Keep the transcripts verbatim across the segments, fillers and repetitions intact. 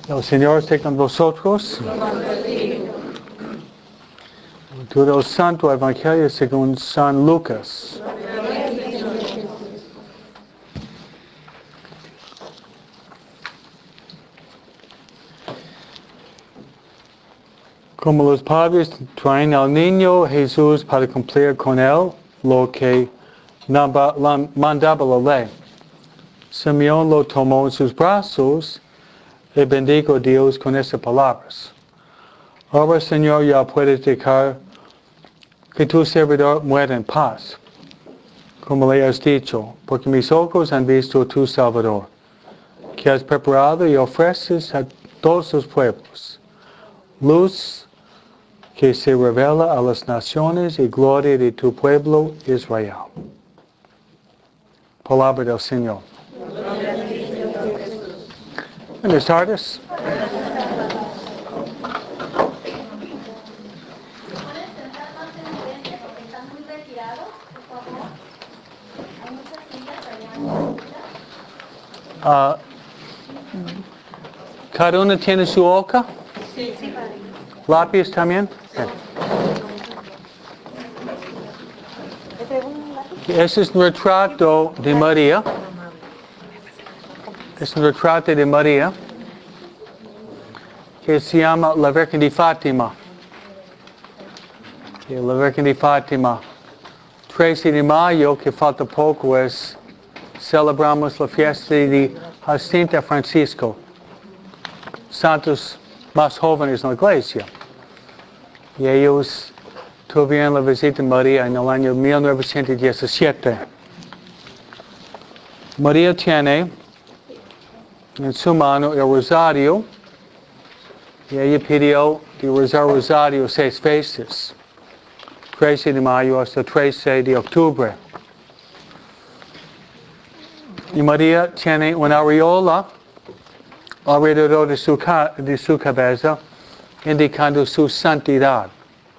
El Señor esté con vosotros. Todo el Santo Evangelio según San Lucas. Como los padres traen al niño Jesús para cumplir con él lo que mandaba la ley, Simeón lo tomó en sus brazos y bendijo a Dios con estas palabras. Ahora, Señor, ya puedes dejar que tu servidor muera en paz, como le has dicho, porque mis ojos han visto a tu Salvador, que has preparado y ofreces a todos los pueblos, luz que se revela a las naciones y gloria de tu pueblo Israel. Palabra del Señor. Buenas tardes. Uh, ¿Cada uno tiene su hoja? Sí. ¿Lápiz también? Sí. Ese es un retrato de María. Es un retrato de María que se llama La Virgen de Fátima. La Virgen de Fátima. trece de mayo, que falta poco, es celebramos la fiesta de Jacinta Francisco, santos más jóvenes en la iglesia. Y ellos tuvieron la visita de María en el año mil novecientos diecisiete. María tiene en su mano el rosario y ella pidió de rezar el rosario seis veces, trece de mayo hasta trece de octubre. Y María tiene una aureola alrededor de su, ca de su cabeza, indicando su santidad.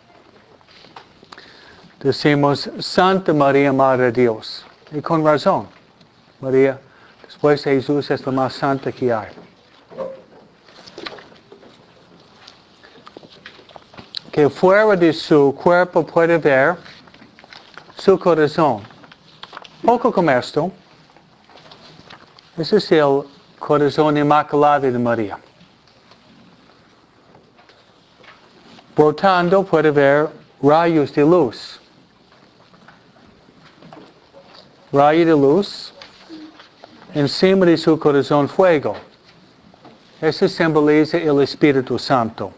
Decimos, Santa María, Madre de Dios. Y con razón, María, después de Jesús, es la más santa que hay. Que fuera de su cuerpo puede ver su corazón. Poco como esto. Ese es el corazón inmaculado de María. Brotando puede ver rayos de luz. Rayo de luz. Encima de su corazón fuego. Eso simboliza el Espíritu Santo.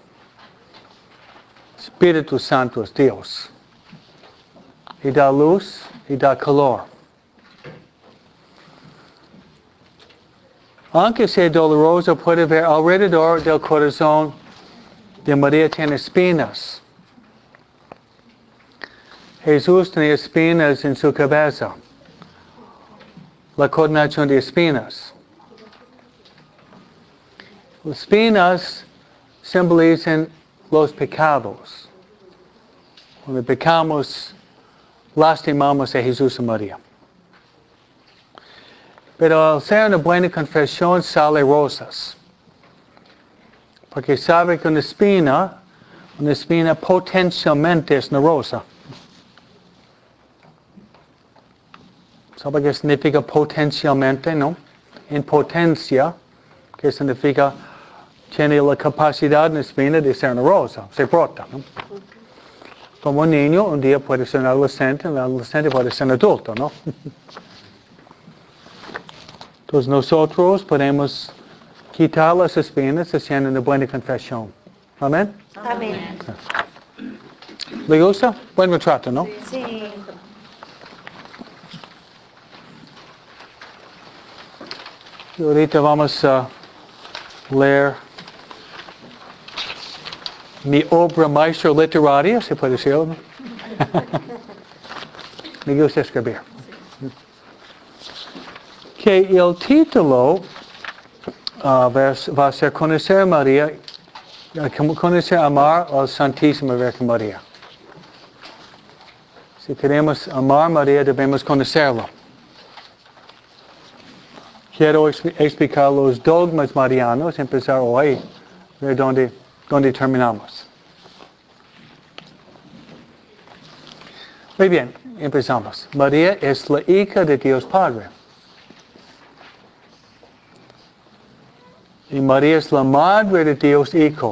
Espíritu Santo es Dios. Y da luz y da calor. Aunque sea doloroso, puede ver alrededor del corazón de María tiene espinas. Jesús tenía espinas en su cabeza. La coronación de espinas. Las espinas simbolizan los pecados. Cuando pecamos, lastimamos a Jesús y María. Pero al ser una buena confesión sale rosas. Porque sabe que una espina, una espina potencialmente es una rosa. ¿Sabe qué significa potencialmente, no? En potencia, que significa tiene la capacidad una espina de ser una rosa, se brota, ¿no? Como un niño, un día puede ser un adolescente, un adolescente puede ser un adulto, ¿no? Entonces nosotros podemos quitar las espinas haciendo una buena confesión. ¿Amén? Amén. ¿Le gusta? Buen retrato, ¿no? Sí. Y ahorita vamos a leer mi obra maestra literaria, se puede decir, ¿no? Me gusta escribir. Que el título uh, va a ser Conocer a María, Conocer, Amar a la Santísima Virgen María. Si queremos amar a María, debemos conocerla. quiero explicar los dogmas marianos, empezar hoy, ver dónde, dónde terminamos. Muy bien, empezamos. María es la hija de Dios Padre. Y María es la madre de Dios Hijo.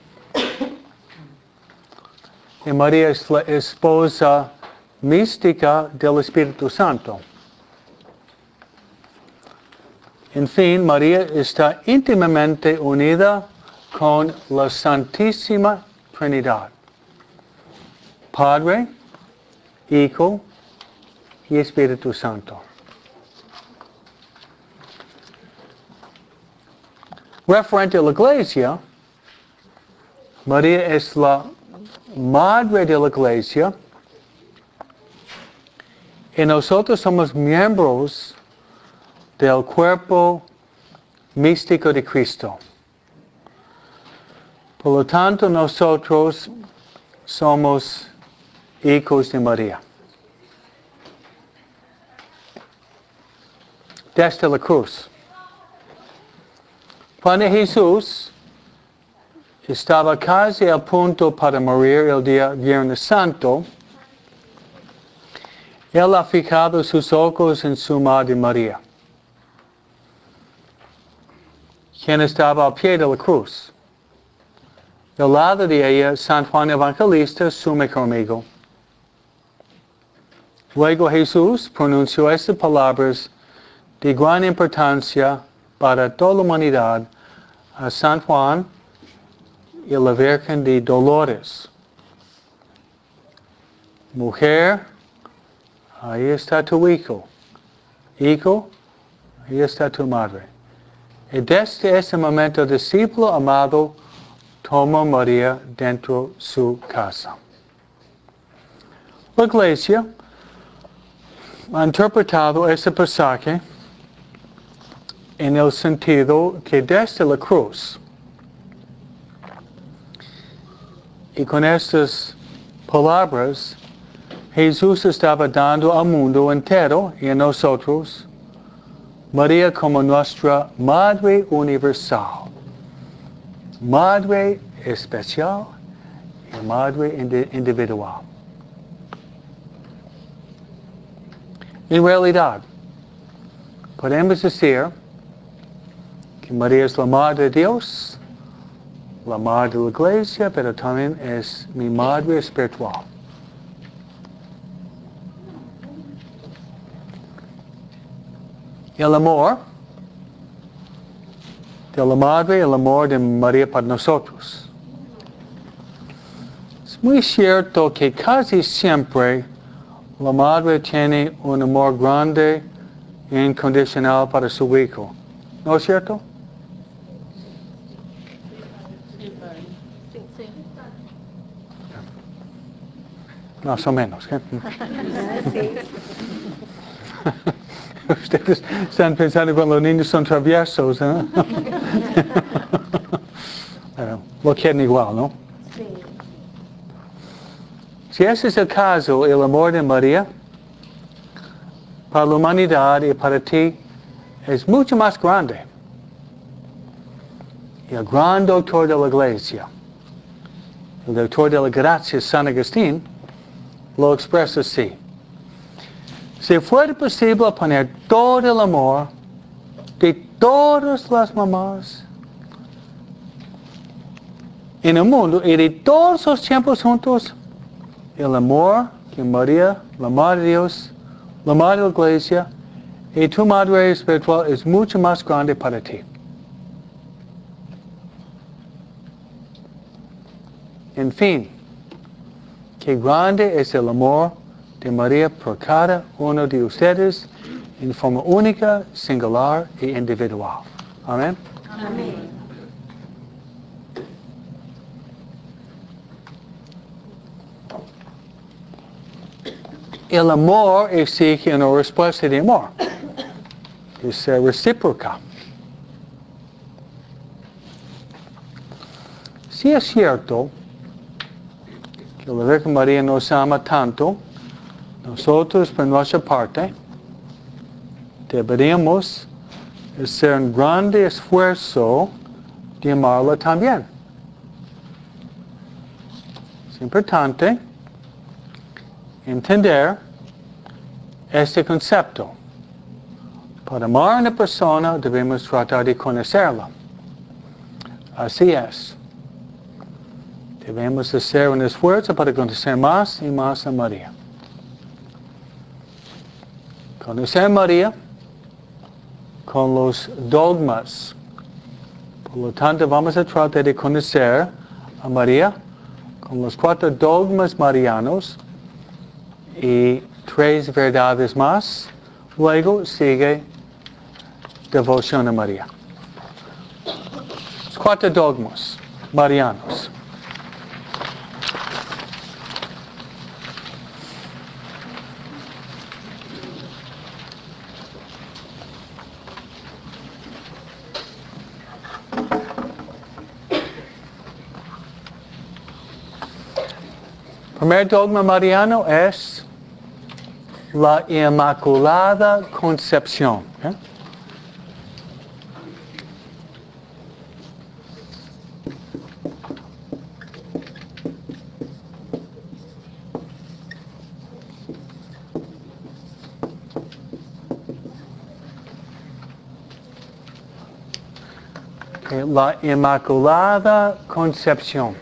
Y María es la esposa mística del Espíritu Santo. En fin, María está íntimamente unida con la Santísima Trinidad. Padre, Hijo y Espíritu Santo. Referente a la Iglesia, María es la madre de la Iglesia y nosotros somos miembros del cuerpo místico de Cristo. Por lo tanto, nosotros somos hijos de María. Desde la cruz. Cuando Jesús estaba casi a punto para morir el día Viernes Santo, Él ha fijado sus ojos en su Madre María, quien estaba al pie de la cruz. Al lado de ella, San Juan Evangelista, su mejor amigo. Luego Jesús pronunció estas palabras de gran importancia para toda la humanidad a San Juan y la Virgen de Dolores. Mujer, ahí está tu hijo. Hijo, ahí está tu madre. Y desde ese momento el discípulo amado toma a María dentro de su casa. La Iglesia ha interpretado ese pasaje en el sentido que desde la cruz, y con estas palabras, Jesús estaba dando al mundo entero y a nosotros María como nuestra Madre Universal, Madre especial y Madre individual. En realidad, podemos decir que María es la Madre de Dios, la Madre de la Iglesia, pero también es mi Madre espiritual. El amor de la Madre, el amor de María para nosotros. Es muy cierto que casi siempre la Madre tiene un amor grande e incondicional para su hijo. ¿No es cierto? Más o menos. ¿eh? Ustedes están pensando cuando los niños son traviesos, ¿eh? Pero lo quieren igual, ¿no? Sí. Si ese es el caso, el amor de María para la humanidad y para ti es mucho más grande. Y el gran doctor de la Iglesia, el doctor de la gracia, San Agustín, lo expresa así. Si fuera posible poner todo el amor de todas las mamás en el mundo y de todos los tiempos juntos, el amor que María, la Madre de Dios, la Madre de la Iglesia y tu Madre espiritual es mucho más grande para ti. En fin, qué grande es el amor de María por cada uno de ustedes en forma única, singular e individual. Amén. Amén. El amor exige una respuesta de amor. Es recíproca. Si es cierto que la Virgen María nos ama tanto, nosotros, por nuestra parte, deberíamos es hacer un grande esfuerzo de amarla también. Es importante entender este concepto. Para amar a una persona debemos tratar de conocerla. Así es. Debemos hacer un esfuerzo para conocer más y más a María. Conocer a María con los dogmas. Por lo tanto, vamos a tratar de conocer a María con los cuatro dogmas marianos y tres verdades más. Luego sigue devoción a María. Los cuatro dogmas marianos. El primer dogma mariano es la Inmaculada Concepción. ¿eh? Okay, la Inmaculada Concepción.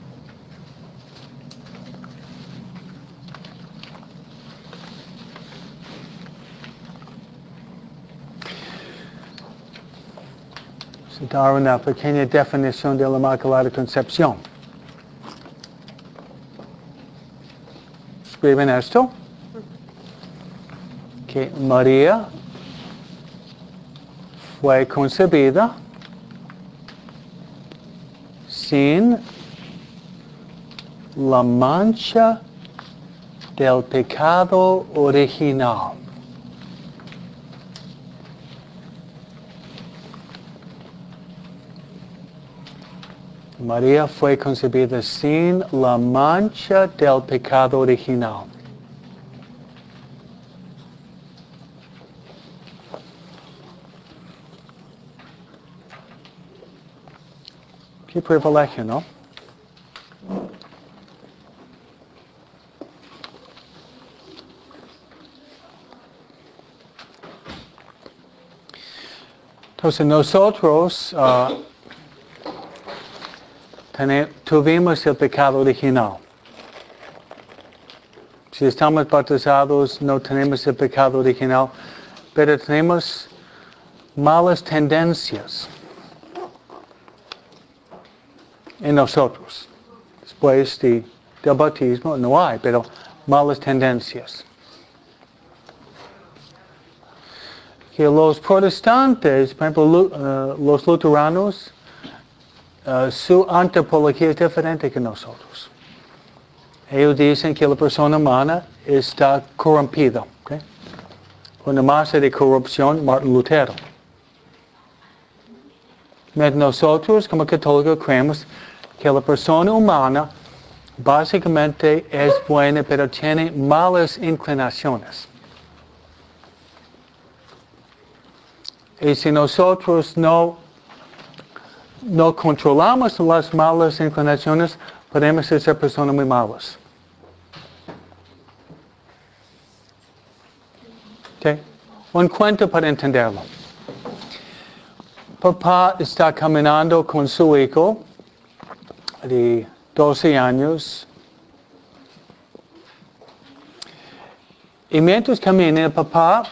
Dar una pequeña definición de la Inmaculada Concepción. Escriben esto. Que María fue concebida sin la mancha del pecado original. María fue concebida sin la mancha del pecado original. Qué privilegio, ¿no? Entonces nosotros uh, tuvimos el pecado original. Si estamos bautizados, no tenemos el pecado original, pero tenemos malas tendencias en nosotros. Después de, del bautismo no hay, pero malas tendencias. Que los protestantes, por ejemplo, uh, los luteranos, Uh, su antropología es diferente que nosotros. Ellos dicen que la persona humana está corrompida. ¿Okay? Una masa de corrupción, Martin Lutero. Nosotros, como católicos, creemos que la persona humana básicamente es buena, pero tiene malas inclinaciones. Y si nosotros no no controlamos las malas inclinaciones, podemos ser personas muy malas. Okay. Un cuento para entenderlo. Papá está caminando con su hijo de doce años. Y mientras camina, el papá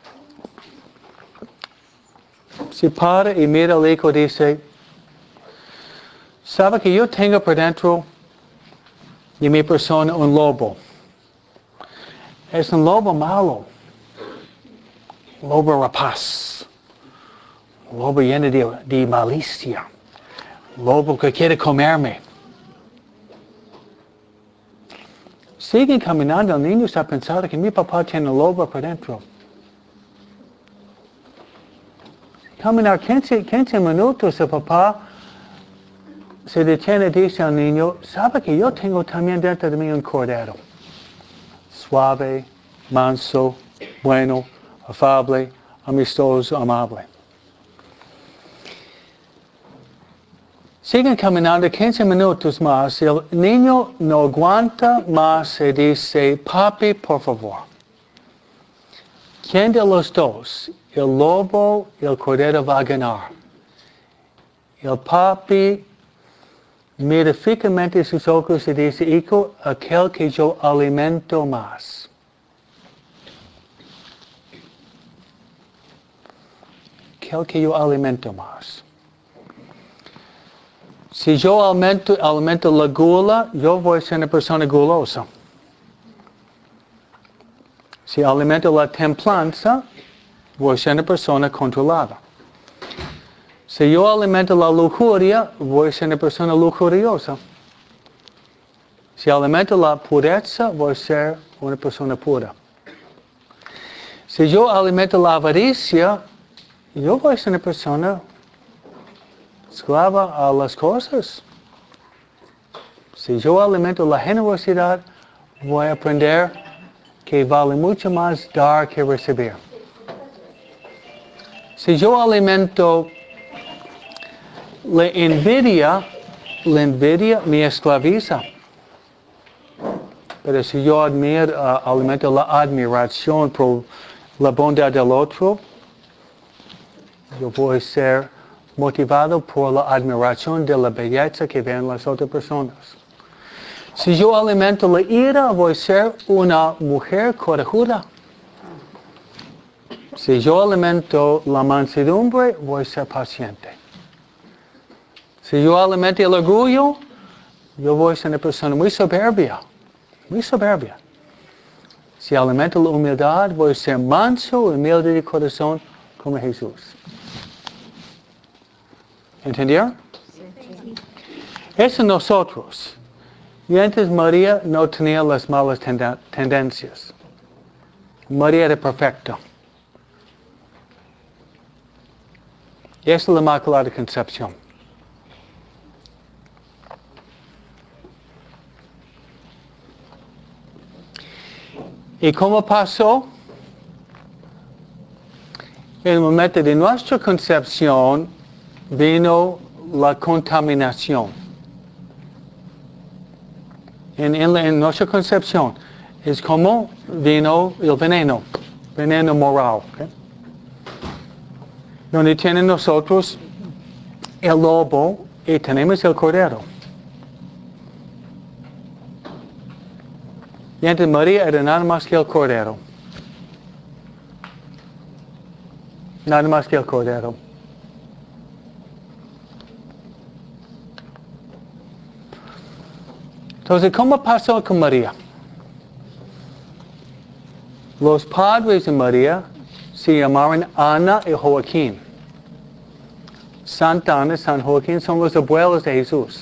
se para y mira al hijo y dice, ¿sabe que yo tengo por dentro de mi persona un lobo? Es un lobo malo. Un lobo rapaz. Un lobo lleno de, de malicia. Un lobo que quiere comerme. Sigue caminando, el niño está pensando que mi papá tiene un lobo por dentro. Caminar quince, quince minutos, el papá se detiene y dice al niño, ¿sabe que yo tengo también dentro de mí un cordero? Suave, manso, bueno, afable, amistoso, amable. Siguen caminando quince minutos más. El niño no aguanta más y dice, papi, por favor. ¿Quién de los dos, el lobo y el cordero, va a ganar? El papi mira fijamente sus ojos y dice, hijo, aquel que yo alimento más. Aquel que yo alimento más. Si yo alimento, alimento la gula, yo voy a ser una persona gulosa. Si alimento la templanza, voy a ser una persona controlada. Si yo alimento la lujuria, voy a ser una persona lujuriosa. Si alimento la pureza, voy a ser una persona pura. Si yo alimento la avaricia, yo voy a ser una persona esclava a las cosas. Si yo alimento la generosidad, voy a aprender que vale mucho más dar que recibir. Si yo alimento la envidia, la envidia me esclaviza. Pero si yo admiro, uh, alimento la admiración por la bondad del otro, yo voy a ser motivado por la admiración de la belleza que ven las otras personas. Si yo alimento la ira, voy a ser una mujer corajuda. Si yo alimento la mansedumbre, voy a ser paciente. Si yo alimento el orgullo, yo voy a ser una persona muy soberbia. Muy soberbia. Si alimento la humildad, voy a ser manso, humilde de corazón, como Jesús. ¿Entendieron? Sí. Eso nosotros. Y antes María no tenía las malas tenden- tendencias. María era perfecta. Esa es la Inmaculada Concepción. ¿Y cómo pasó? En el momento de nuestra concepción vino la contaminación. En, en, la, en nuestra concepción es como vino el veneno, veneno moral. ¿Okay? Donde tienen nosotros el lobo y tenemos el cordero. Y antes María era nada más que el cordero. Nada más que el cordero. Entonces, ¿cómo pasó con María? Los padres de María se llamaban Ana y Joaquín. Santa Ana y San Joaquín son los abuelos de Jesús.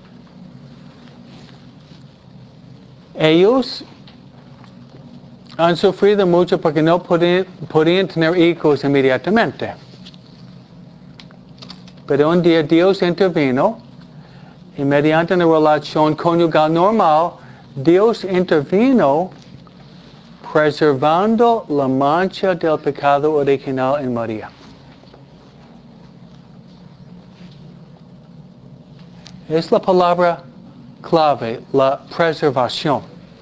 Ellos han sufrido mucho porque no podían, podían tener hijos inmediatamente. Pero un día Dios intervino y mediante una relación conyugal normal, Dios intervino preservando la mancha del pecado original en María. Es la palabra clave, la preservación.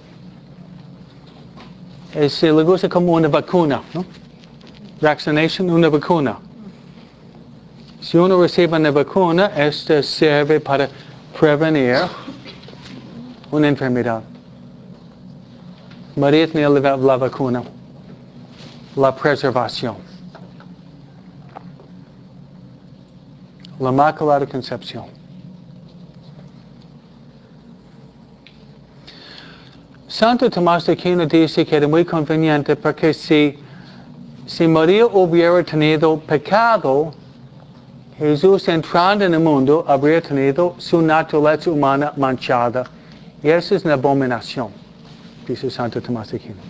Es, le gusta como una vacuna, ¿no? Vaccination, una vacuna. Si uno recibe una vacuna, esta sirve para prevenir una enfermedad. María tenía la, la vacuna, la preservación. La Inmaculada Concepción. Santo Tomás de Aquino dice que era muy conveniente porque si, si María hubiera tenido pecado, Jesús entrando en el mundo habría tenido su naturaleza humana manchada. Y esa es una abominación, dice Santo Tomás de Aquino.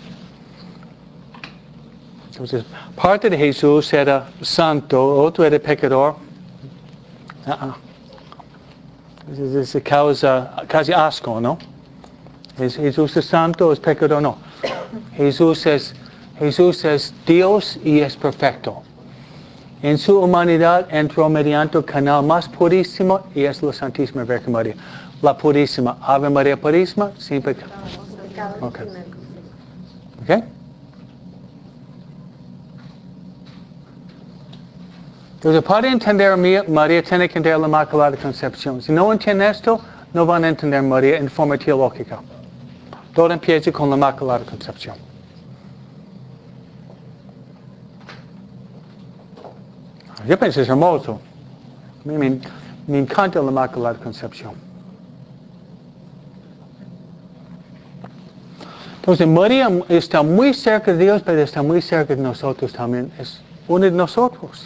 Entonces, parte de Jesús era santo, otro era pecador. Uh-uh. Es, es causa, casi asco, ¿no? ¿Es Jesús es santo, es pecador? No. Jesús es, Jesús es Dios y es perfecto. En su humanidad entró mediante el canal más purísimo y es la Santísima Virgen María. La purísima, Ave María Purísima, sin pecado. Okay. Okay. Entonces, para entender a María, tiene que entender la Inmaculada Concepción. Si no entiende esto, no van a entender a María en forma teológica. Todo empieza con la Inmaculada Concepción. Yo pienso que es hermoso. A mí me, me encanta la Inmaculada Concepción. Entonces, María está muy cerca de Dios, pero está muy cerca de nosotros también. Es uno de nosotros.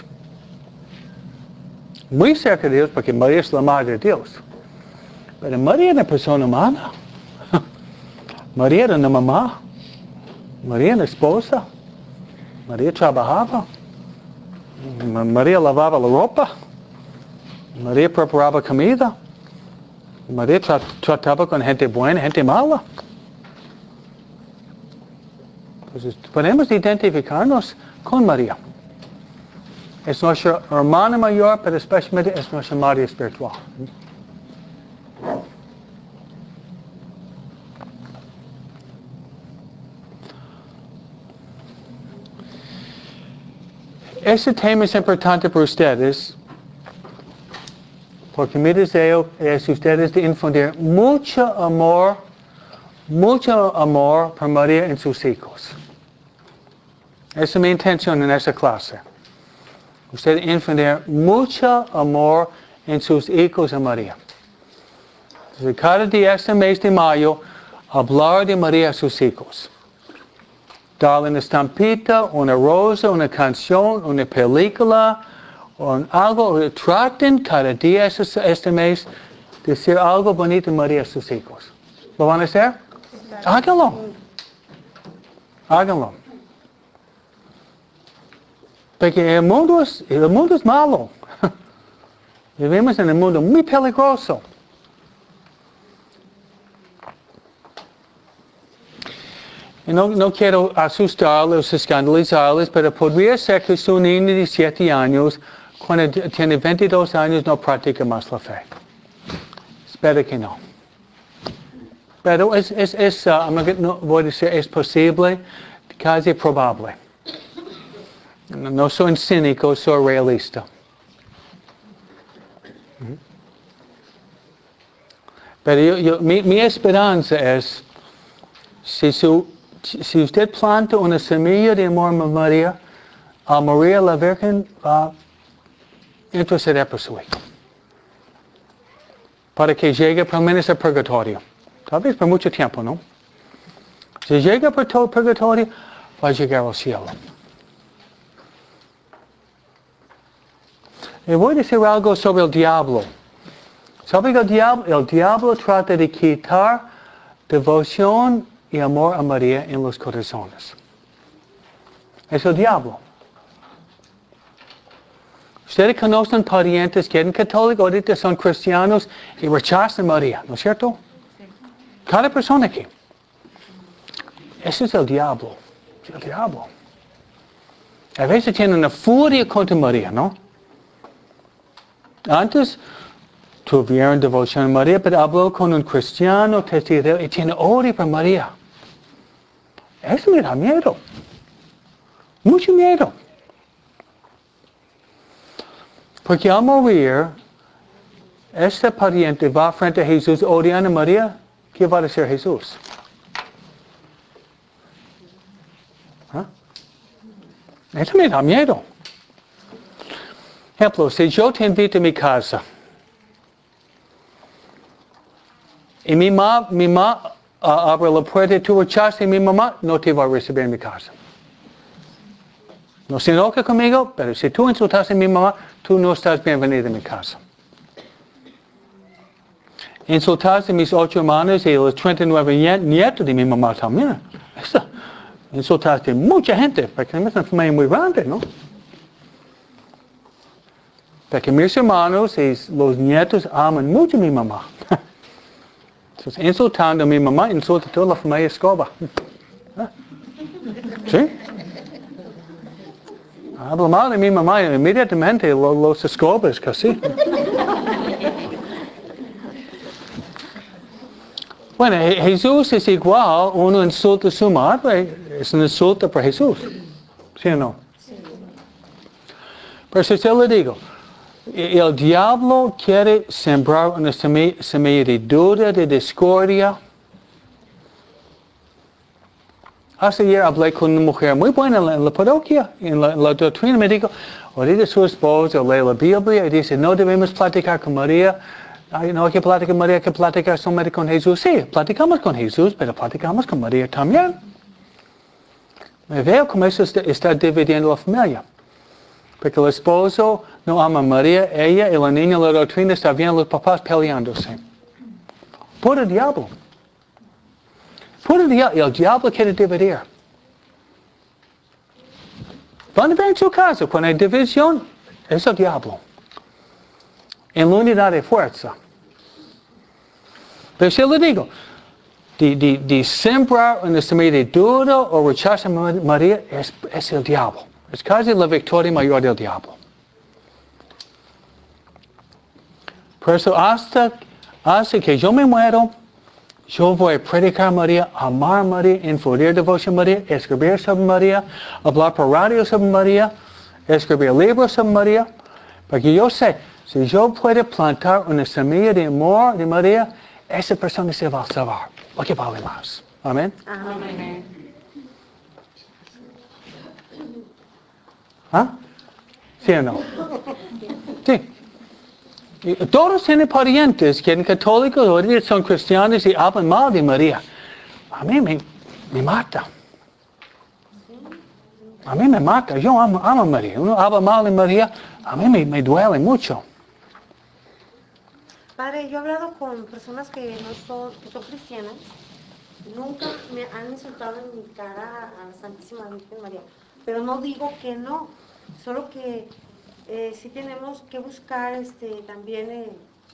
Muy cerca de Dios, porque María es la Madre de Dios. Pero María era una persona humana. María era una mamá. María era una esposa. María trabajaba. María lavaba la ropa. María preparaba comida. María tra trataba con gente buena, gente mala. Entonces, podemos identificarnos con María. Es nuestra hermana mayor, pero especialmente es nuestra madre espiritual. Este tema es importante para ustedes, porque mi deseo es ustedes de infundir mucho amor, mucho amor por María en sus hijos. Esa es mi intención en esta clase. Usted infundir mucho amor en sus hijos a María. Entonces, cada día este mes de mayo, hablar de María a sus hijos. Darle una estampita, una rosa, una canción, una película, o algo. Traten cada día este, este mes de decir algo bonito de María a sus hijos. ¿Lo van a hacer? Háganlo. Háganlo. Porque el mundo es, el mundo es malo. Vivimos en un mundo muy peligroso. Y no, no quiero asustarlos, escandalizarles, pero podría ser que su niño de siete años, cuando tiene veintidós años, no practica más la fe. Espero que no. Pero es, es, es uh, no voy a decir es posible, casi probable. No soy cínico, soy realista. Pero yo, yo, mi, mi esperanza es, si, su, si usted planta una semilla de amor a María, a María la Virgen va a interceder por su hijo. Para que llegue por lo menos al purgatorio. Tal vez por mucho tiempo, ¿no? Si llega por todo el purgatorio, va a llegar al cielo. Y voy a decir algo sobre el diablo. ¿Sabe que el diablo, el diablo trata de quitar devoción y amor a María en los corazones? Es el diablo. Ustedes conocen parientes que eran católicos, ahorita son cristianos y rechazan a María, ¿no es cierto? Cada persona aquí. Ese es el diablo. Es el diablo. A veces tienen una furia contra María, ¿no? Antes tuvieron devoción a María, pero habló con un cristiano testigo y tiene odio por María. Eso me da miedo. Mucho miedo. Porque al morir, este pariente va frente a Jesús odiando a María. ¿Qué va a decir Jesús? ¿Ah? Eso me da miedo. Ejemplo, si yo te invito a mi casa y mi mamá, mi mamá uh, abre la puerta y tú rechazas y mi mamá no te va a recibir en mi casa. No se enoja conmigo, pero si tú insultas a mi mamá, tú no estás bienvenido en mi casa. Insultaste a mis ocho hermanos y los treinta y nueve nietos de mi mamá también. Eso. Insultaste a mucha gente, porque es una familia muy grande, ¿no? Porque mis hermanos y los nietos aman mucho a mi mamá. Entonces, insultando a mi mamá, insulta a toda la familia Escoba. ¿Sí? Hablo mal de mi mamá, inmediatamente lo, los escobas casi. Bueno, Jesús es igual, uno insulta a su madre, es un insulto para Jesús. ¿Sí o no? Sí. Pero si te lo digo, el diablo quiere sembrar una semilla de duda, de discordia. Hace ayer hablé con una mujer muy buena en la, en la parroquia, en la, en la doctrina. Me dijo, ahorita su esposo lee la Biblia y dice, no debemos platicar con María. Ay, no hay que platicar con María, hay que platicar solamente con Jesús. Sí, platicamos con Jesús, pero platicamos con María también. Me veo como eso está, está dividiendo la familia. Porque el esposo no ama a María, ella y la niña, la doctrina, está viendo los papás peleándose. Por el diablo. Por el diablo. El diablo quiere dividir. Van a ver en su casa, cuando hay división, es el diablo. En la unidad de fuerza. Pero si le digo, de, de, de sembrar una semilla de duda o rechazo a María, es, es el diablo. Es casi la victoria mayor del diablo. Por eso hasta, hasta que yo me muero, yo voy a predicar a María, amar a María, infundir devoción a María, escribir sobre María, hablar por radio sobre María, escribir libros sobre María. Porque yo sé, si yo puedo plantar una semilla de amor de María, esa persona se va a salvar. Lo que vale más. Amén. Amén. ¿Ah? ¿Sí o no? Sí. Y todos tienen parientes que son católicos o son cristianos y hablan mal de María. A mí me, me mata. A mí me mata. Yo amo, amo a María. Uno habla mal de María, a mí me, me duele mucho. Padre, yo he hablado con personas que no son, que son cristianas. Nunca me han insultado en mi cara a la Santísima Virgen María. Pero no digo que no. Solo que eh, sí tenemos que buscar este también eh,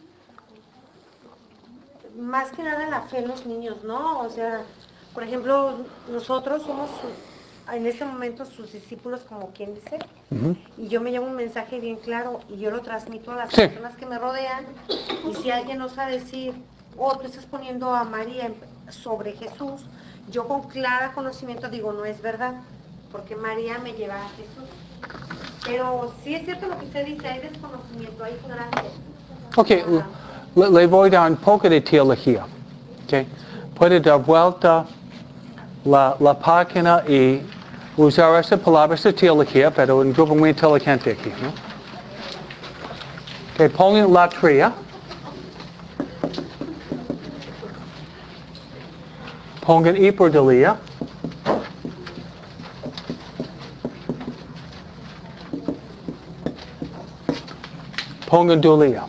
más que nada la fe en los niños, ¿no? O sea, por ejemplo, nosotros somos sus, en este momento sus discípulos, como quien dice, uh-huh. Y yo me llevo un mensaje bien claro y yo lo transmito a las sí. personas que me rodean. Y si alguien osa decir, oh, tú estás poniendo a María sobre Jesús, yo con clara conocimiento digo, no es verdad, porque María me lleva a Jesús. Pero sí es cierto lo que usted dice, hay desconocimiento, hay ignorancia. Ok, uh, le, le voy a dar un poco de teología. Okay. Puede dar vuelta la, la página y usar esa palabra, esa teología, pero un grupo muy inteligente aquí, ¿no? Okay, pongan latría. Pongan hiperdulia. Pongan dulia.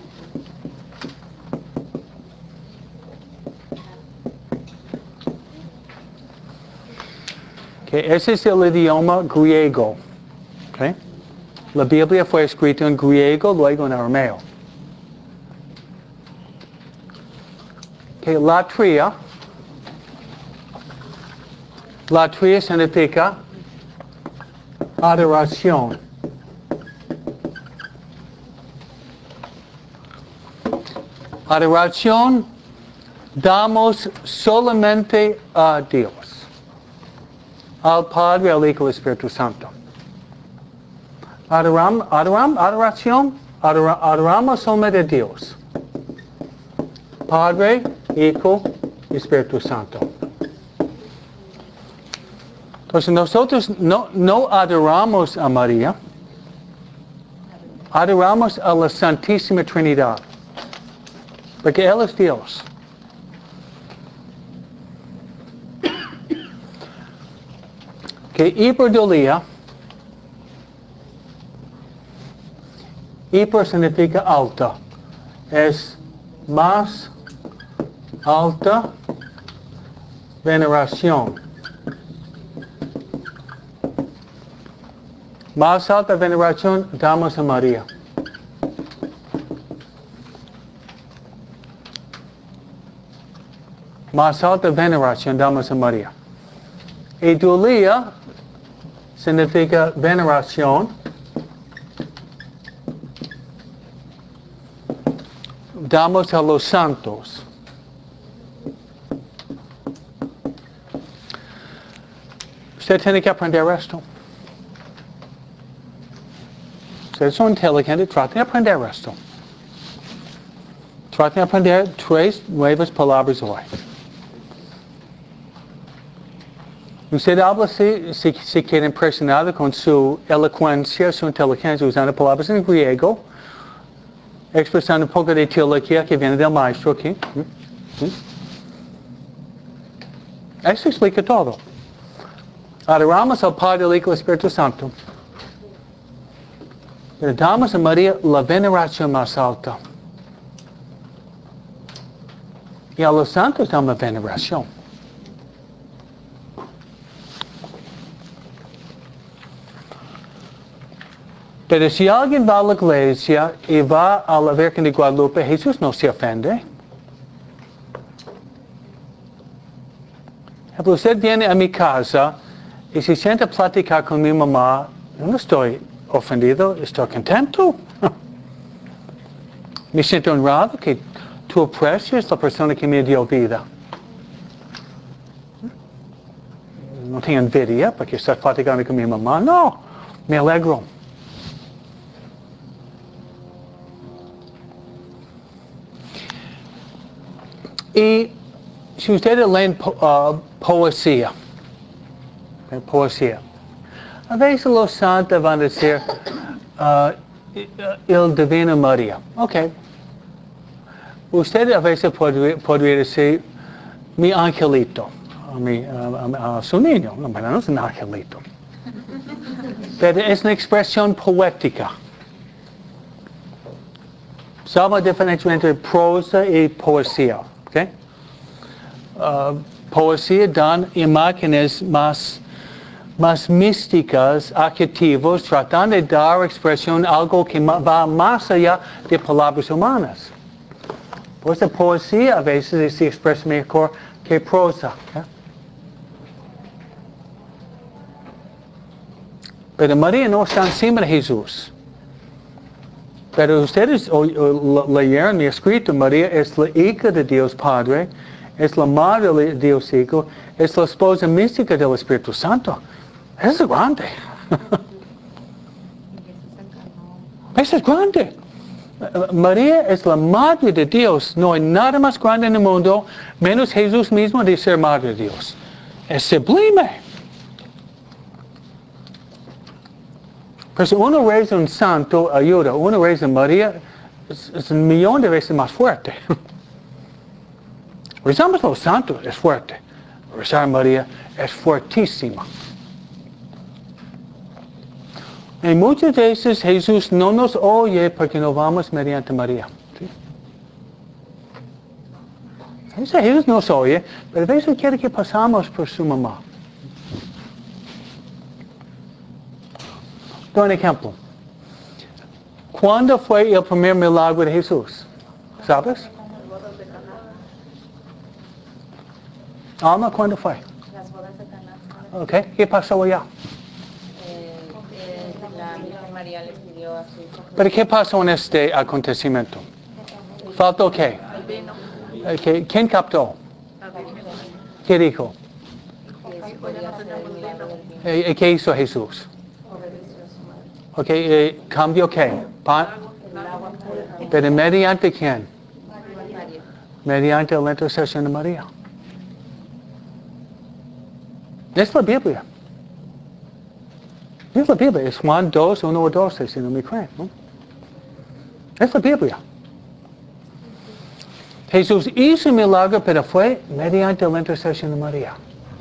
Okay, ese es el idioma griego. Okay. La Biblia fue escrita en griego, luego en arameo. Okay, latría. Latría significa adoración. Adoración damos solamente a Dios, al Padre, al Hijo y al Espíritu Santo. Adoram, adoram, adoración, adora, adoramos solamente a Dios, Padre, Hijo y Espíritu Santo. Entonces nosotros no, no adoramos a María, adoramos a la Santísima Trinidad. Porque Él es Dios. Que hiperdulia, hiper significa alta, es más alta veneración. Más alta veneración damos a María. Más alta veneración damos a María. Y dulia significa veneración. Damos a los santos. Usted tiene que aprender esto. Ustedes son inteligentes, traten de aprender esto. Traten de aprender tres nuevas palabras hoy. Usted habla si, si, si queda impresionado con su elocuencia, su inteligencia, usando palabras en griego, expresando un poco de teología que viene del maestro aquí. Eso explica todo. Adoramos al Padre, al Hijo y al Espíritu Santo. Pero damos a María la veneración más alta. Y a los santos damos veneración. Pero si alguien va a la iglesia y va a la Virgen de Guadalupe, Jesús no se ofende. Usted viene a mi casa y se sienta a platicar con mi mamá, yo no estoy ofendido, estoy contento. Me siento honrado que tú aprecias la persona que me dio vida. No tengo envidia porque estás platicando con mi mamá, no, me alegro. Y si ustedes leen po uh, poesía, eh, poesía, a veces los santos van a decir uh, el Divino María. Ok. Usted a veces podría, podría decir mi angelito, a, mi, a, a, a su niño. No, pero no es un angelito. Pero es una expresión poética. ¿Sabe la diferencia entre prosa y poesía? Okay. Uh, poesía dan imágenes más, más místicas, adjetivos, tratando de dar expresión a algo que va más allá de palabras humanas. Pues la poesía a veces se expresa mejor que prosa. ¿Eh? Pero María no está encima de Jesús. Pero ustedes o, o, leyeron mi escrito, María es la hija de Dios Padre, es la madre de Dios Hijo, es la esposa mística del Espíritu Santo. Eso es grande. Eso es grande. María es la madre de Dios. No hay nada más grande en el mundo, menos Jesús mismo, de ser madre de Dios. Es sublime. Pero si uno reza un santo, ayuda. Uno reza María, es, es un millón de veces más fuerte. Rezamos los santos, es fuerte. Rezar María es fuertísima. Y muchas veces Jesús no nos oye porque no vamos mediante María. ¿Sí? Jesús nos oye, pero a veces quiere que pasamos por su mamá. Doy un ejemplo. ¿Cuándo fue el primer milagro de Jesús? ¿Sabes? Alma, ¿cuándo fue? Las bodas de Caná. Okay. ¿Qué pasó allá? Eh, eh, la Virgen María les pidió a su hijo. ¿Pero qué pasó en este acontecimiento? ¿Faltó qué? El vino. Okay. ¿Quién captó? ¿Qué dijo? Que se podía hacer el milagro del vino. Eh, ¿Qué hizo Jesús? Obedeció a su madre. Okay. Eh, ¿Cambió qué? Pan. El agua pura. ¿Pero mediante quién? María. Mediante la intercesión de María. Es la Biblia. Es la Biblia. Es Juan dos, uno o doce, si no me creen, ¿no? Es la Biblia. Jesús hizo un milagro, pero fue mediante la intercesión de María.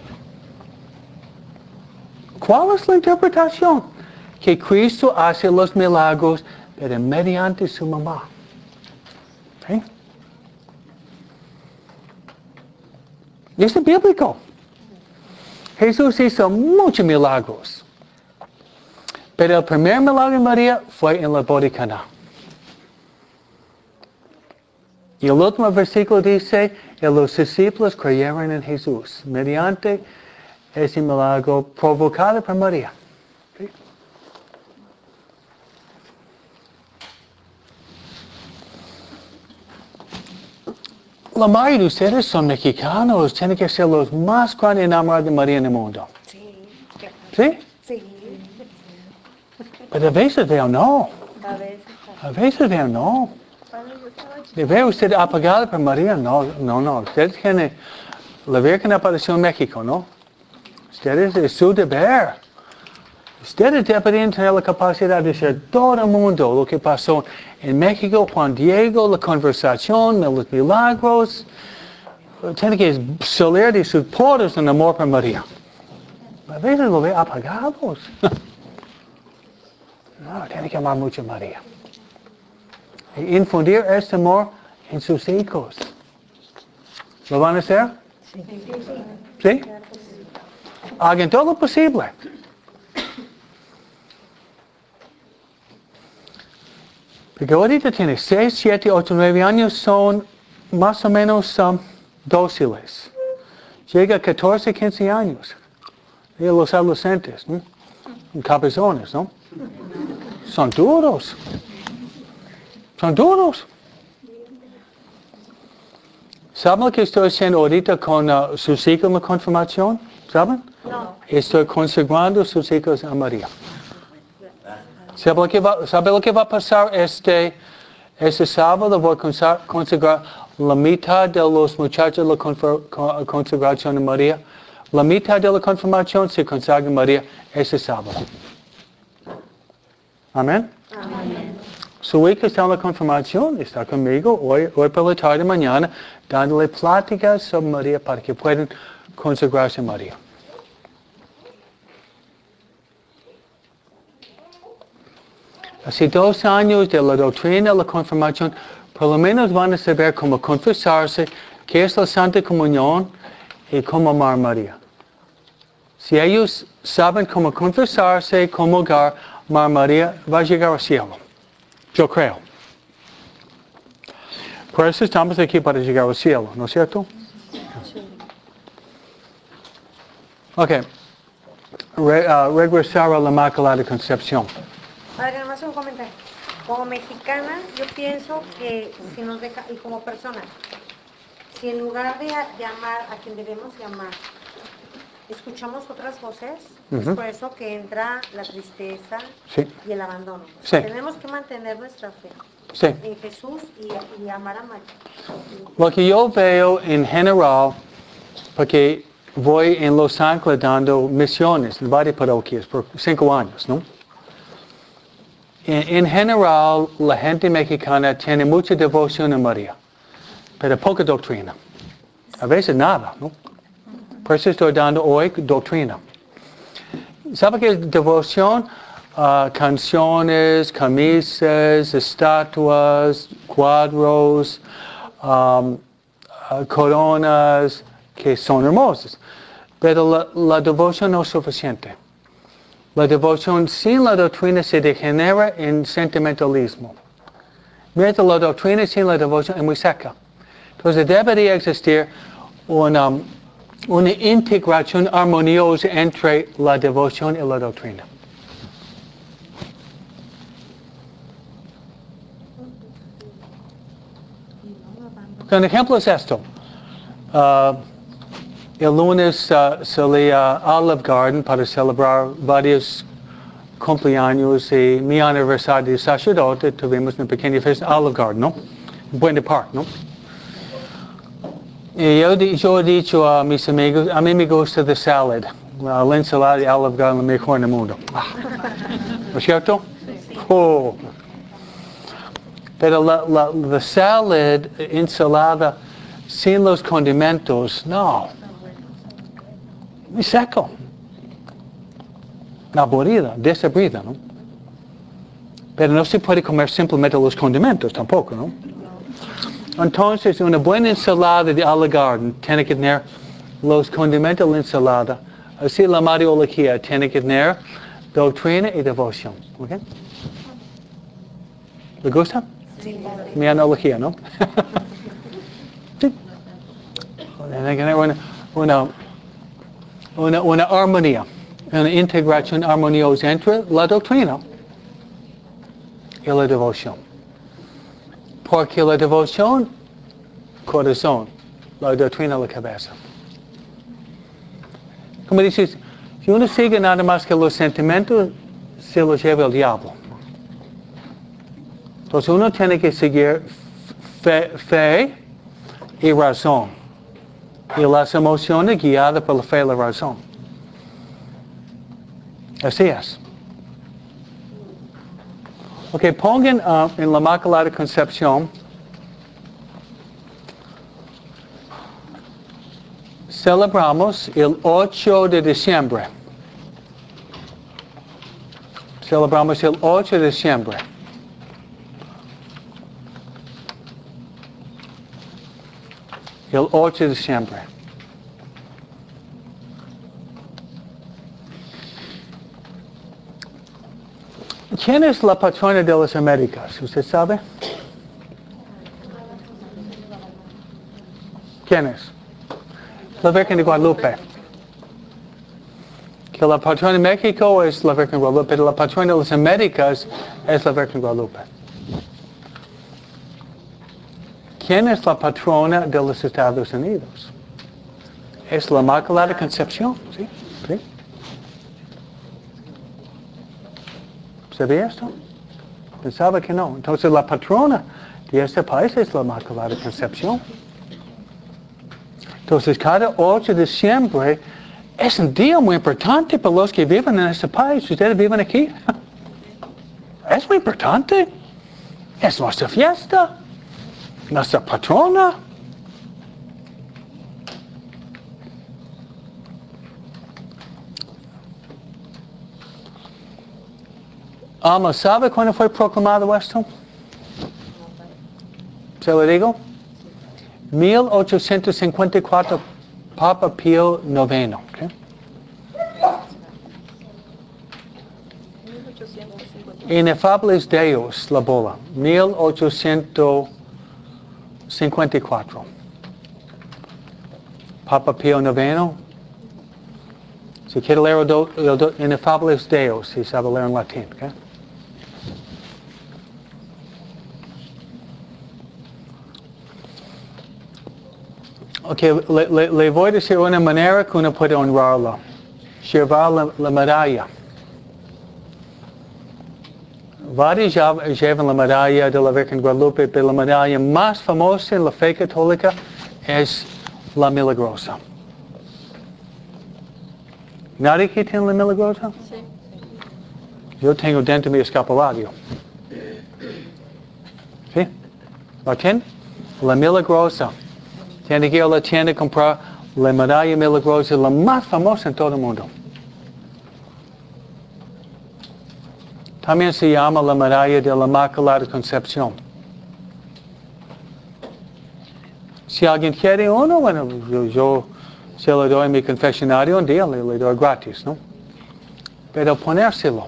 ¿Cuál es la interpretación? Que Cristo hace los milagros, pero mediante su mamá. ¿Sí? Es bíblico. Jesús hizo muchos milagros. Pero el primer milagro de María fue en la boda de Caná. Y el último versículo dice, y los discípulos creyeron en Jesús, mediante ese milagro provocado por María. La mayoría de ustedes son mexicanos, tienen que ser los más grandes enamorados de María en el mundo. Sí, claro. ¿Sí? Sí. Pero a veces veo no. A veces. A veces veo no. Cuando yo estaba chiquita. ¿De ver usted apagado por María? No, no, no. Usted tiene... La Virgen apareció en México, ¿no? Ustedes es su deber. Ustedes deberían tener la capacidad de decir todo el mundo lo que pasó en México, Juan Diego, la conversación, los milagros. Tienen que salir de sus poros en amor por María. A veces lo ve apagados. No, tiene que amar mucho a María. Y infundir este amor en sus hijos. ¿Lo van a hacer? Sí, sí, sí. ¿Sí? Hagan todo lo posible. Porque ahorita tiene seis, siete, ocho, nueve años, son más o menos um, dóciles. Llega a catorce, quince años. Y los adolescentes, ¿no? Cabezones, ¿no? Son duros. Son duros. ¿Saben lo que estoy haciendo ahorita con uh, sus hijos en la confirmación? ¿Saben? No. Estoy consagrando sus hijos a María. ¿Sabe lo que va, sabe lo que va a pasar este, este sábado? Voy a consagrar la mitad de los muchachos de la confer, consagración a María. La mitad de la confirmación se consagra a María este sábado. Amén. Amén. Su hija está en la confirmación, está conmigo hoy, hoy por la tarde, mañana, dándole pláticas sobre María para que puedan consagrarse a María. Hace dos años de la doctrina de la confirmación, por lo menos van a saber cómo confesarse, qué es la Santa Comunión y cómo amar a María. Si ellos saben cómo confesarse, cómo amar a María, va a llegar al cielo. Yo creo. Por eso estamos aquí para llegar al cielo, ¿no es cierto? Ok. Re, uh, regresar a la Inmaculada Concepción. Padre, nomás un comentario. Como mexicana, yo pienso que si nos deja, y como persona, si en lugar de llamar a quien debemos llamar, escuchamos otras voces, uh-huh. Es por eso que entra la tristeza sí. Y el abandono. Sí. Tenemos que mantener nuestra fe sí. En Jesús y, y amar a María. Lo que yo veo en general, porque voy en Los Ángeles dando misiones en varias parroquias por cinco años, ¿no? En, en general, la gente mexicana tiene mucha devoción a María, pero poca doctrina. A veces nada, ¿no? Por eso estoy dando hoy doctrina. ¿Sabe qué es devoción? Uh, canciones, camisas, estatuas, cuadros, um, uh, coronas, que son hermosas. Pero la, la devoción no es suficiente. La devoción sin la doctrina se degenera en sentimentalismo. Mientras la doctrina sin la devoción es muy seca. Entonces debería existir una, una integración armoniosa entre la devoción y la doctrina. Un ejemplo es esto. Uh, el lunes uh, salí a Olive Garden para celebrar varios cumpleaños y mi aniversario de sacerdote. Tuvimos una pequeña fiesta en Olive Garden, ¿no? En Buena Park, ¿no? Y yo, yo he dicho a mis amigos, a mí me gusta la salad. Uh, la ensalada de Olive Garden es la mejor en el mundo. ¿No es cierto? Sí. Oh. Pero la, la, la salad, ensalada, sin los condimentos, no. Muy seco. Aburrida, desabrida, ¿no? Pero no se puede comer simplemente los condimentos tampoco, ¿no? Entonces, una buena ensalada de Olive Garden tiene que tener los condimentos de la ensalada. Así la Mariología tiene que tener doctrina y devoción. ¿Okay? ¿Le gusta? Sí, Mi analogía, ¿no? Sí. Tiene que tener una, una, una, una armonía, una integración armoniosa entre la doctrina y la devoción. Porque la devoción corazón, la doctrina de la cabeza. Como dices, si uno sigue nada más que los sentimientos, se los lleva el diablo. Entonces uno tiene que seguir fe, fe y razón. Y las emociones guiadas por la fe y la razón. Así es. Ok, pongan uh, en la Inmaculada Concepción celebramos el ocho de diciembre. Celebramos el ocho de diciembre. El ocho de diciembre. ¿Quién es la patrona de las Américas? ¿Usted sabe? ¿Quién es? La Virgen de Guadalupe. Que la patrona de México es la Virgen de Guadalupe, pero la patrona de las Américas es la Virgen de Guadalupe. ¿Quién es la patrona de los Estados Unidos? Es la Inmaculada Concepción, ¿sí? ¿Sí? ¿Sabía esto? Pensaba que no. Entonces la patrona de este país es la Inmaculada Concepción. Entonces cada ocho de diciembre es un día muy importante para los que viven en este país. ¿Ustedes viven aquí? Es muy importante. Es nuestra fiesta. Nuestra patrona. Alma, ¿sabe cuándo fue proclamado esto? ¿Se lo digo? mil ochocientos cincuenta y cuatro, Papa Pío noveno. ¿Okay? Inefables Deus, la bola. mil ochocientos cincuenta y cuatro. Papa Pío noveno. Si quiere leer el, do, el do, Inefables Deus, si sabe leer en latín. ¿Okay? Ok, le, le, le voy a decir una manera que uno puede honrarlo. Llevar la, la medalla. Varios llevan la medalla de la Virgen de Guadalupe, pero la medalla más famosa en la fe católica es la Milagrosa. ¿Nadie aquí tiene la Milagrosa? Sí. Yo tengo dentro de mi escapulario. ¿Sí? ¿La tiene? La Milagrosa. Tiene que ir a la tienda a comprar la medalla milagrosa, la más famosa en todo el mundo. También se llama la medalla de la Inmaculada Concepción. Si alguien quiere uno, bueno, yo, yo se lo doy en mi confesionario un día, le, le doy gratis, ¿no? Pero ponérselo.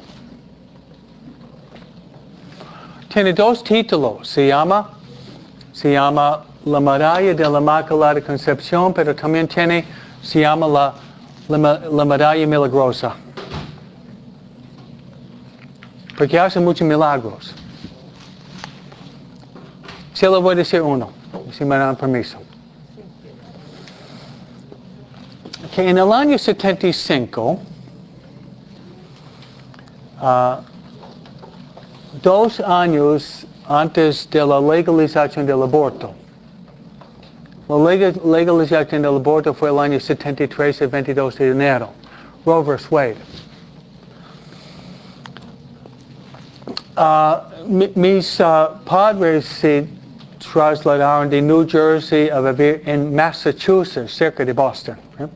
Tiene dos títulos. Se llama, se llama la medalla de la Inmaculada Concepción, pero también tiene, se llama la, la, la medalla milagrosa. Porque hace muchos milagros. Se lo voy a decir uno, si me dan permiso. Que en el año setenta y cinco, uh, dos años antes de la legalización del aborto, la legalización del aborto fue el año setenta y tres, el veintidós de enero. Roe versus Wade. Uh, mi, mis uh, padres se trasladaron de New Jersey a vivir en Massachusetts, cerca de Boston. ¿eh?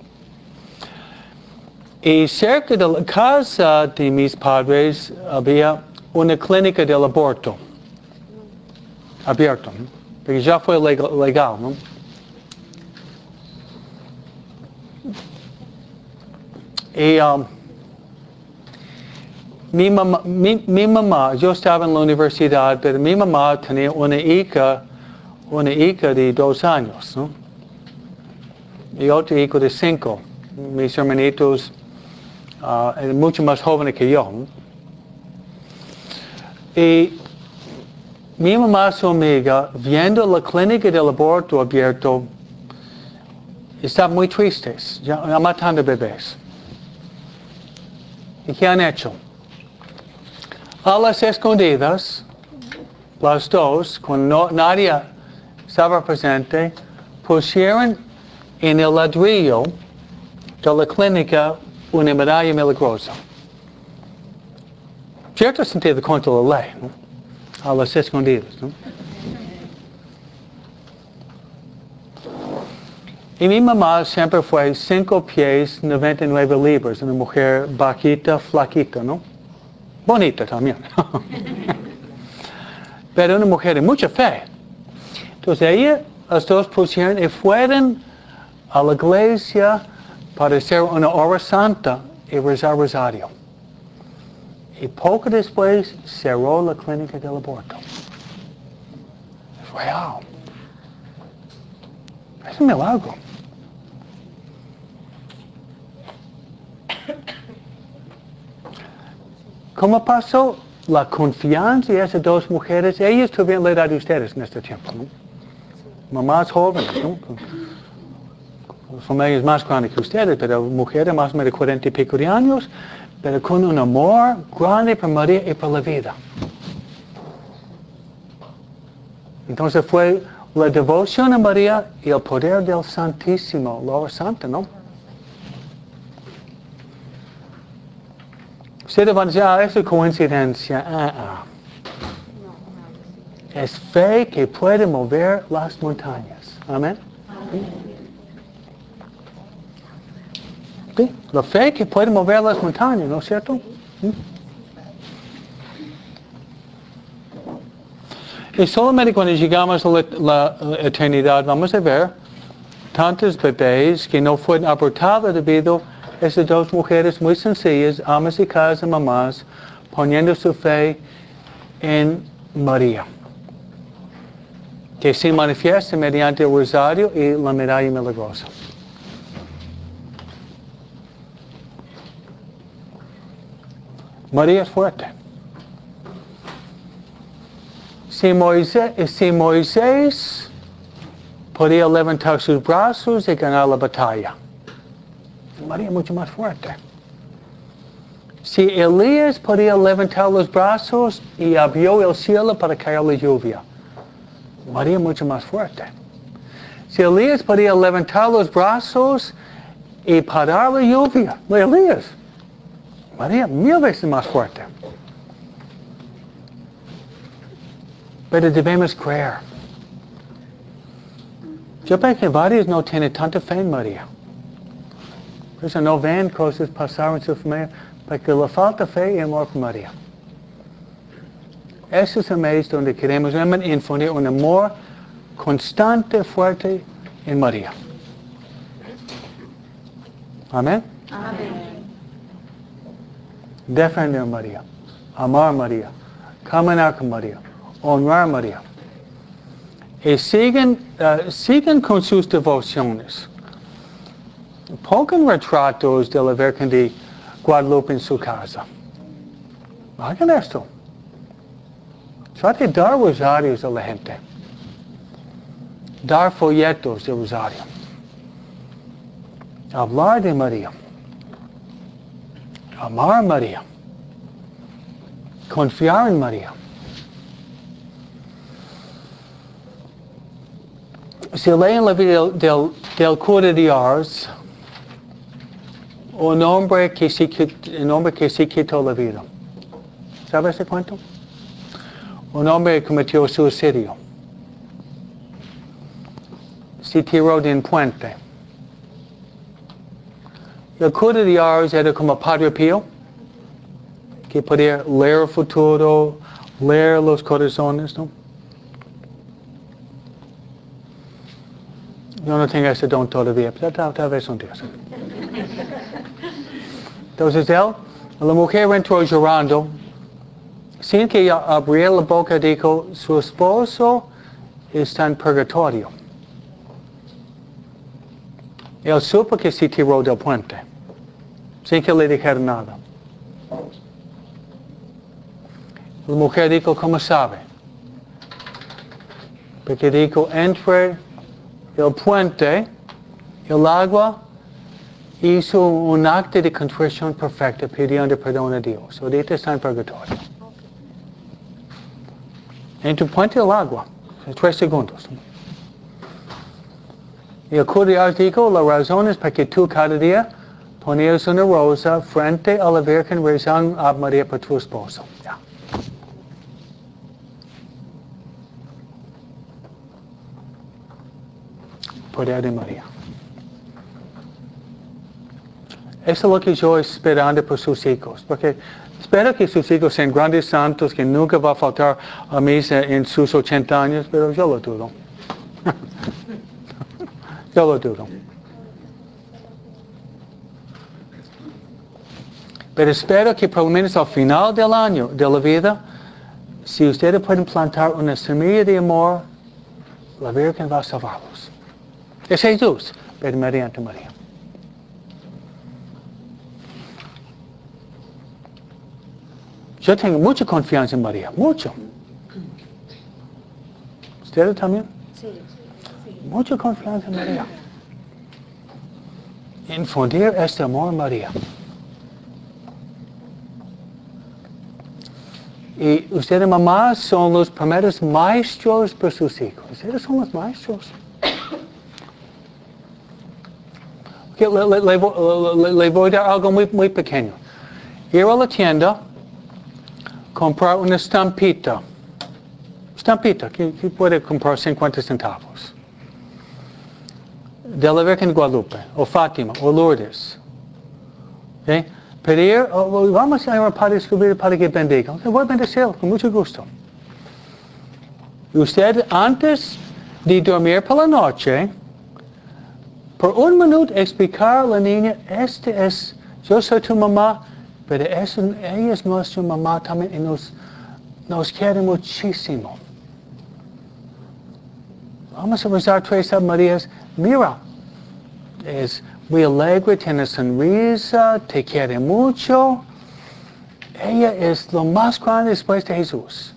Y cerca de la casa de mis padres había una clínica del aborto abierto, ¿no? Porque ya fue legal, legal, ¿no? Y um, mi, mamá, mi, mi mamá, yo estaba en la universidad, pero mi mamá tenía una hija, una hija de dos años, ¿no? Y otro hijo de cinco. Mis hermanitos uh, eran mucho más jóvenes que yo, ¿no? Y mi mamá, su amiga, viendo la clínica del aborto abierto, están muy tristes, ya, ya matando bebés. ¿Y qué han hecho? A las escondidas, las dos, cuando no, nadie estaba presente, pusieron en el ladrillo de la clínica una medalla milagrosa. Cierto sentido contra la ley, ¿no? A las escondidas, ¿no? Y mi mamá siempre fue cinco pies, noventa y nueve libras, una mujer bajita, flaquita, ¿no? Bonita también. Pero una mujer de mucha fe. Entonces ella, las dos pusieron y fueron a la iglesia para hacer una hora santa y rezar rosario. Y poco después cerró la clínica del aborto. Es real. Es un milagro. ¿Cómo pasó? La confianza de esas dos mujeres, ellas tuvieron la edad de ustedes en este tiempo, ¿no? Mamás jóvenes, ¿no? Familias más grandes que ustedes, pero mujeres más o menos de cuarenta y pico de años, pero con un amor grande por María y por la vida. Entonces fue la devoción a María y el poder del Santísimo, la hora santa, ¿no? Ustedes van a decir, ah, eso es coincidencia. Ah, ah. Es fe que puede mover las montañas. Amén. Sí, la fe que puede mover las montañas, ¿no es cierto? ¿Sí? Y solamente cuando llegamos a la, la, la eternidad vamos a ver tantos bebés que no fueron abortados debido a esas dos mujeres muy sencillas, amas de casa, mamás, poniendo su fe en María, que se manifiesta mediante el rosario y la medalla milagrosa. María es fuerte. Si Moisés, si Moisés podía levantar sus brazos y ganar la batalla, María es mucho más fuerte. Si Elías podía levantar los brazos y abrió el cielo para caer la lluvia, María es mucho más fuerte. Si Elías podía levantar los brazos y parar la lluvia, Elías, María mil veces más fuerte. Pero debemos creer. Yo veo que varios no tienen tanta fe en María. Por eso no ven cosas pasar en su familia, porque le falta fe y amor por María. Ese es el mes donde queremos infundir un amor constante, fuerte en María. Amén. Amén. Defender a María, amar a María, caminar con María, honrar a María. Y sigan, uh, sigan con sus devociones. Pongan retratos de la Virgen de Guadalupe en su casa. Hagan esto. Trate de dar rosarios a la gente. Dar folletos de rosario. Hablar de María. Amar a María. Confiar en María. Si leen la vida del, del, del cura de Ars, un hombre que se, un hombre que se quitó la vida. ¿Sabes ese cuento? Un hombre cometió suicidio. Se tiró de un puente. El cura de Ars era como Padre Pío, que podía leer el futuro, leer los corazones, ¿no? Yo no tengo ese don todavía, pero tal, tal vez un día. Entonces él, la mujer entró llorando, sin que ella abriera la boca, dijo, su esposo está en purgatorio. Él supo que se tiró del puente, sin que le dijera nada. La mujer dijo, ¿cómo sabe? Porque dijo, entre el puente, el agua, hizo un acto de contrición perfecta pidiendo perdón a Dios. Ahorita está en purgatorio. Entre el puente y el agua, tres segundos. Y el cura dijo, la razón es porque tú cada día ponías una rosa frente a la Virgen rezando a María por tu esposo. Ya. Poder de María. Eso es lo que yo esperando por sus hijos, porque espero que sus hijos sean grandes santos, que nunca va a faltar a misa en sus ochenta años, pero yo lo dudo. Yo lo dudo. Pero espero que por lo menos al final del año, de la vida, si ustedes pueden plantar una semilla de amor, la Virgen va a salvarlos. Es Jesús, pero mediante María. Yo tengo mucha confianza en María, mucho. ¿Ustedes también? Sí. Mucha confianza en María. Infundir este amor en María. Y ustedes, mamás, son los primeros maestros para sus hijos. Ustedes son los maestros. Okay, le, le, le, le, le voy a dar algo muy, muy pequeño. Ir a la tienda, comprar una estampita. Estampita, que, que puede comprar cincuenta centavos. De la Virgen de Guadalupe, o Fátima, o Lourdes. Okay? Pedir, oh, vamos a ir para escribir para que bendiga. Okay, voy a bendecir con mucho gusto. Usted, antes de dormir por la noche, por un minuto explicar a la niña, este es, yo soy tu mamá, pero es, ella es nuestra mamá también y nos, nos quiere muchísimo. Vamos a rezar tres Ave Marías. Mira, es muy alegre, tiene sonrisa, te quiere mucho. Ella es lo más grande después de Jesús.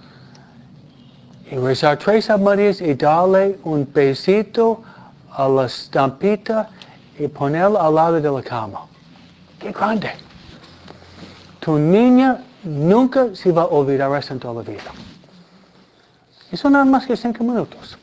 Y rezar tres Ave Marías y darle un besito a la estampita y ponerla al lado de la cama. ¡Qué grande! Tu niña nunca se va a olvidar eso en toda la vida. Eso nada más que cinco minutos.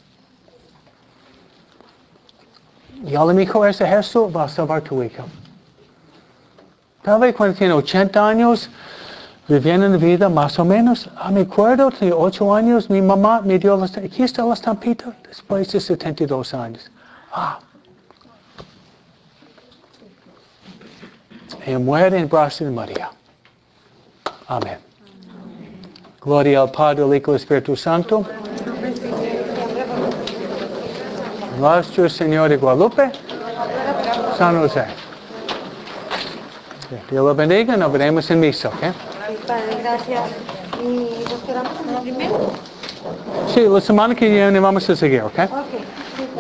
Y a lo mejor ese gesto va a salvar tu hija. Tal vez cuando tiene ochenta años, viviendo en la vida más o menos, a me acuerdo, tenía ocho años, mi mamá me dio la estampita. Aquí está la estampita, después de setenta y dos años. Ah. Ella muere en brazos de María. Amén. Gloria al Padre, al Hijo y al Espíritu Santo. Nuestro Señor de Guadalupe, San José. Dios lo bendiga, nos veremos en misa, ¿ok? Padre, gracias. ¿Y nos quedamos en el primero? Sí, la semana que viene vamos a seguir, ¿ok? Ok.